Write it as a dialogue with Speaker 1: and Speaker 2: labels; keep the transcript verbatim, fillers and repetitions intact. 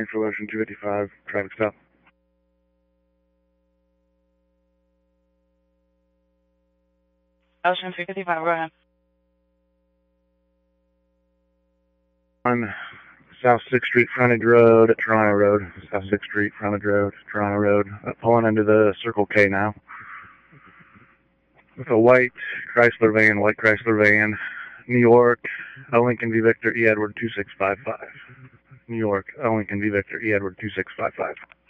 Speaker 1: for Ocean two fifty-five, traffic stop.
Speaker 2: Ocean two fifty-five, go ahead.
Speaker 1: On South sixth Street Frontage Road at Toronto Road. South sixth Street Frontage Road, Toronto Road. Uh, pulling into the Circle K now. With a white Chrysler van, white Chrysler van. New York, a Lincoln V Victor E Edward two six five five. New York, a Lincoln V Victor E Edward two six five five.